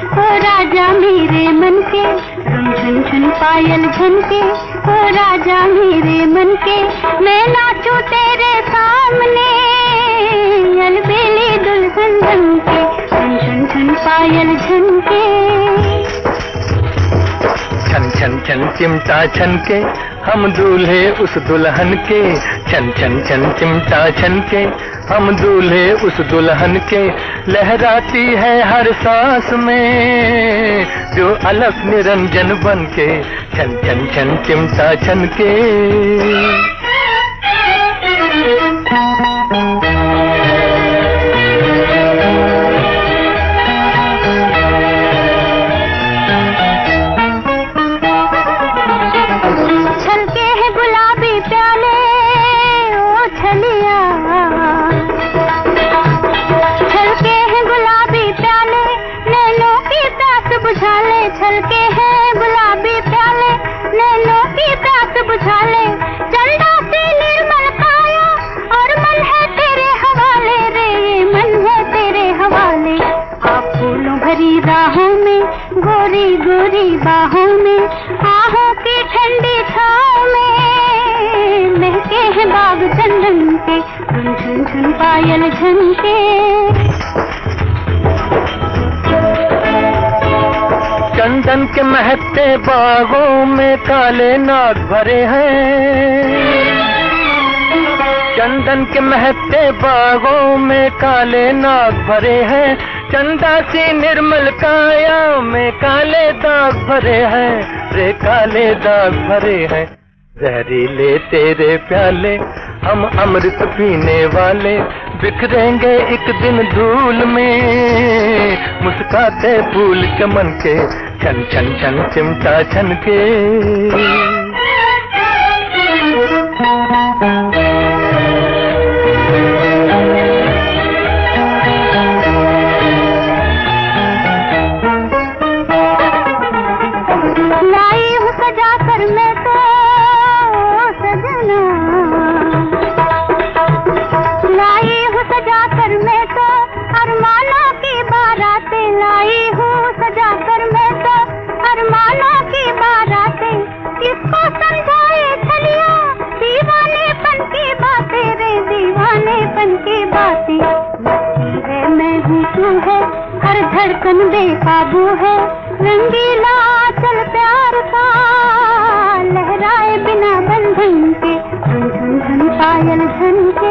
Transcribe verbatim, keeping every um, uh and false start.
ओ राजा मेरे मन के, रुन झुन झुन पायल झनके, ओ राजा मेरे मन के, मैं नाचूं तेरे सामने अलबेली दुल्हन बनके, रुन झुन झुन पायल झनके। छन छन छन चिमटा छन के हम दूल्हे उस दुल्हन के, छन छन छन चिमटा छन के हम दूल्हे उस दुल्हन के, लहराती है हर सांस में जो अलख निरंजन बन के, छन छन छन चिमटा छन के। छलके हैं गुलाबी प्याले, नैनों की प्यास बुझा ले, चंदा सी निर्मल काया और मन है तेरे हवाले रे, ये मन है तेरे हवाले। आप फूलों भरी राहों में, गोरी गोरी बाहों में, आहों की ठंडी छाँव में महके हैं बाग चंदन के, झुन झुन झुन पायल झनके। चंदन के महकते बागों में काले नाग भरे हैं, चंदन के महकते बागों में काले नाग भरे हैं, चंदा सी निर्मल काया में काले दाग भरे हैं रे, काले दाग भरे हैं। जहरीले तेरे प्याले हम अमृत पीने वाले, बिखरेंगे एक दिन धूल में मुस्काते फूल चमन के, छन छन छन चिमटा छन के। लाई हूँ सजा कर मैं तो सजना, लाई हूँ सजा कर मैं तो अरमानों की बारातें, लाई हूँ सजा कर मैं तो अरमानों की बारातें, किसको समझाए छलिया दीवानेपन की बातें रे, दीवानेपन की बातें। मस्ती है मैं हूँ तू है, हर धड़कन बेकाबू है, रंगीला चल प्यार का लहराए बिना बंधन के, झुन झुन झुन पायल झनके।